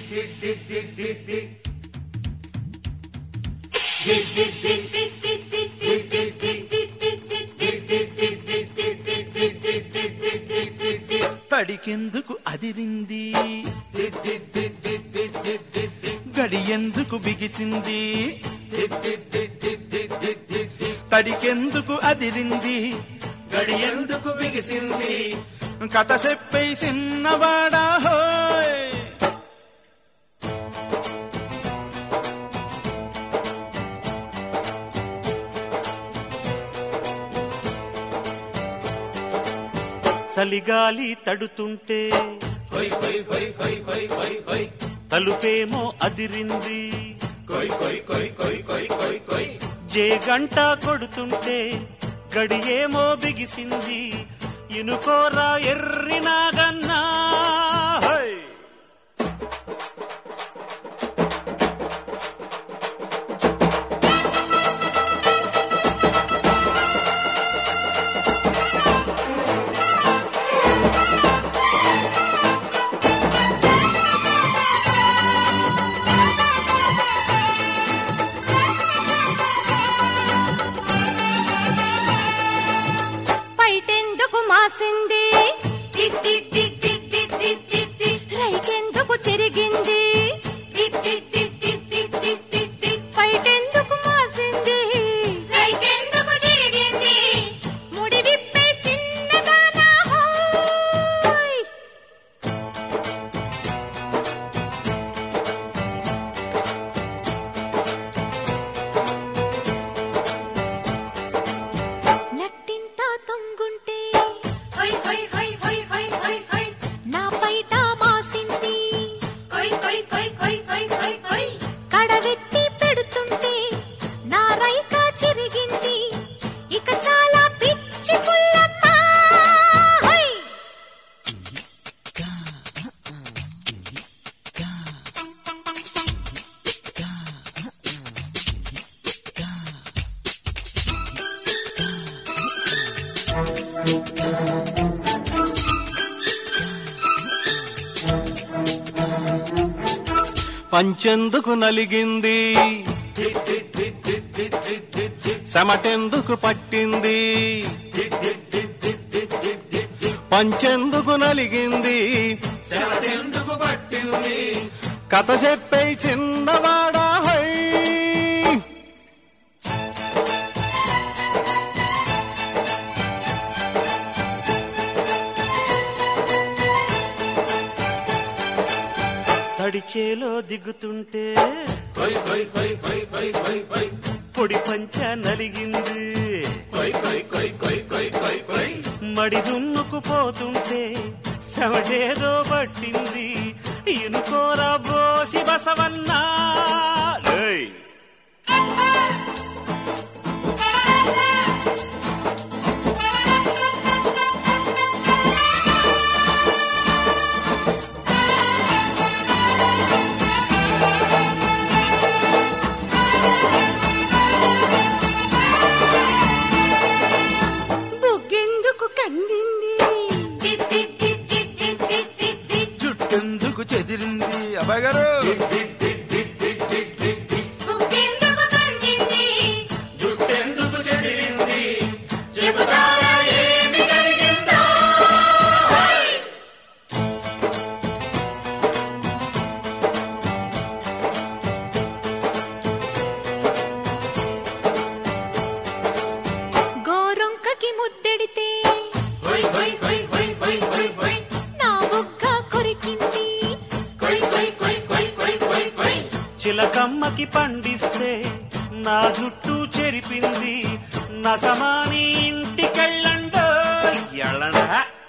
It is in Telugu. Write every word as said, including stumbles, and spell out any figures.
తడికెందుకు అదిరింది, గడియెందుకు బిగిసింది, తడికెందుకు అదిరింది, గడియెందుకు బిగిసింది, కథ చెప్పే చిన్నవాడా హోయ్. చలిగాలి తడుతుంటే హై హై హై హై హై హై హై తలుపేమో అదిరింది, కొయ్ కొయ్ కొయ్ కొయ్ కొయ్ కొయ్ కొయ్ జే గంట కొడుతుంటే గడియేమో బిగిసింది, ఇనుకోరా ఎర్రి నాగన్నా హై. పైటెందుకు మాసింది, రైకెందుకు చిరిగింది, పైటెందుకు మాసింది, రైకెందుకు చిరిగింది, ముడి విప్పే చిన్నదానా హోయ్. నట్టింట తొంగుంటే హై హై హై హై హై హై హై నా పైట మాసింది, కొయ్ కొయ్ కొయ్ కొయ్ కొయ్ కొయ్ కొయ్ కడవెత్తి పెడుతుంటే నా రైక చిరిగింది, ఇక చాలా పిచ్చి పుల్లమ్మ హై. పంచెందుకు నలిగింది, చెమటెందుకు పట్టింది, పంచెందుకు నలిగింది, చెమటెందుకు పట్టింది, కథ చెప్పే చిన్నవాడా హై. తడిచేలో దిగుతుంటే కొయ్ కొయ్ కొయ్ కొయ్ కొయ్ కొయ్ కొయ్ పొడి పంచ నలిగింది, కొయ్ కొయ్ కొయ్ కొయ్ కొయ్ కొయ్ కొయ్ మడి దున్నుకుపోతుంటే శవడేదో పట్టింది, ఇనుకోరా బోసి బసవన్నా ఏయ్. బుగ్గెందుకు కందింది, జుట్టెందుకు చెదిరింది, అబ్బాయి గారు బుగ్గెందుకు కందింది, జుట్టెందుకు చెదిరింది, చెబుతారా ఏమి జరిగిందో హై. గోరొంకకి ముద్దెడితే కొయ్ కొయ్ కొయ్ కొయ్ కొయ్ కొయ్ కొయ్ నా బుగ్గ కొరికింది, కొయ్ కొయ్ కొయ్ కొయ్ కొయ్ కొయ్ కొయ్ చిలకమ్మకి పండిస్తే నా జుట్టు చెరిపింది, నసమాని ఇంటికెళ్ళండో ఎళ్ళండ